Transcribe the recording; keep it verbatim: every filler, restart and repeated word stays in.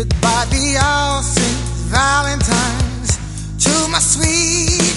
Goodbye, the all Saint Valentine's, to my sweet